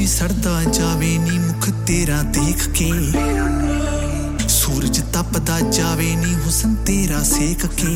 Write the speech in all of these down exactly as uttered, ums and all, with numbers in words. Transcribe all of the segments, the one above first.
सड़दा जावे नी मुख तेरा देख के, सूरज तपदा जावे नी हुसन तेरा सेक के।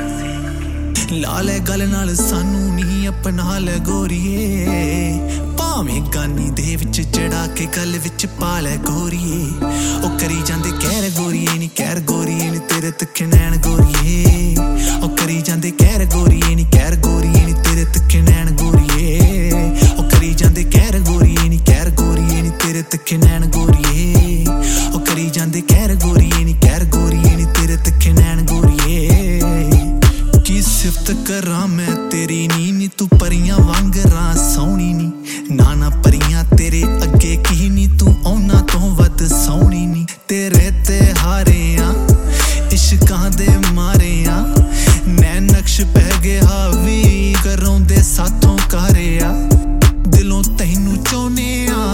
ला लै गल नाल सानू नी अपना लै गोरीए, भावें गानी दे विच चढ़ा के गल विच पा लै गोरीए। ओ करी जांदे कहर गोरीए नी कहर गोरीए नी तेरे तिखे नैन गोरीए। ओ करी जांदे कहर गोरीए नी कहर गोरीए नी तेरे तिखे नैन गोरीए। ओ करी जांदे कहर गोरीए नी कहर गोरीए नी तेरे तिखे नैन गोरीए। ओ करी जांदे कहर गोरीए नी कहर गोरीए नी तेरे तिखे नैन गोरीए। की सिफत करा मैं तेरी नी नी तू परियां वांगरा सोहनी नी, नाना परियां तेरे अगे की नी तू औना तो वध सोहनी नी। तेरे ते हारे आ इश्कां दे मारे आ, नैन नक्श पै गए हावी करों दे साथों कारे आ। दिलों तैनू चाहुने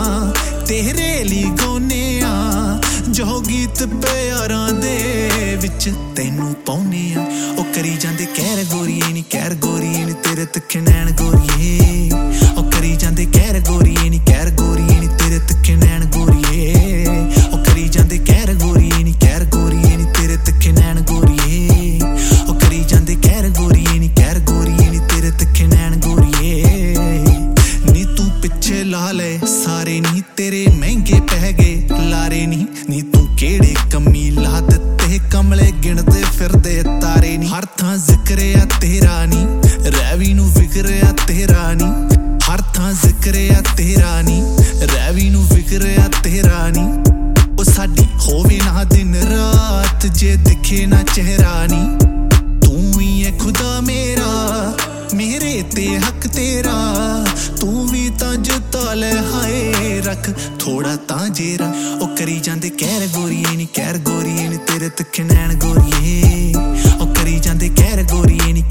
आ तेरे ली गाउने आ, जो गीत प्यारां दे विच तैनू पाउने आ। ओ करी जांदे कहर गोरीए नी कहर गोरीए नी तेरे तिखे नैन गोरीए। ओ करी जांदे कहर गोरीए नी कहर गोरीए नी तेरे तिखे नैन गोरीए। ओ करी जांदे कहर गोरीए नी कहर गोरीए नी तेरे तिखे नैन गोरीए। ओ करी जांदे कहर गोरीए नी कहर गोरीए नी तेरे तिखे नैन गोरीए। नी तू पिछे ला ले सारे नी तेरे महंगे पै गए लारे नी, नी तू केड़े कमी ला दित्ते कमले गिणदे फिरदे तारे नी। हर थां जिक्र आ तेरा नी रैवी नू फिक्र आ तेरा नी, हर थां जिक्र आ तेरा नी रैवी नू फिक्र आ तेरा नी। ओ साडी होवे ना दिन रात जे दिखे ना चेहरा नी, तू ही है खुदा मेरा मेरे ते हक तेरा। तू भी तां जुता लै हाय रख थोड़ा तां जेरा। ओ करी जांदे कहर गोरीए नी कहर गोरीए नी तेरे तिखे नैन गोरीए। ओ करी जांदे कहर गोरीए नी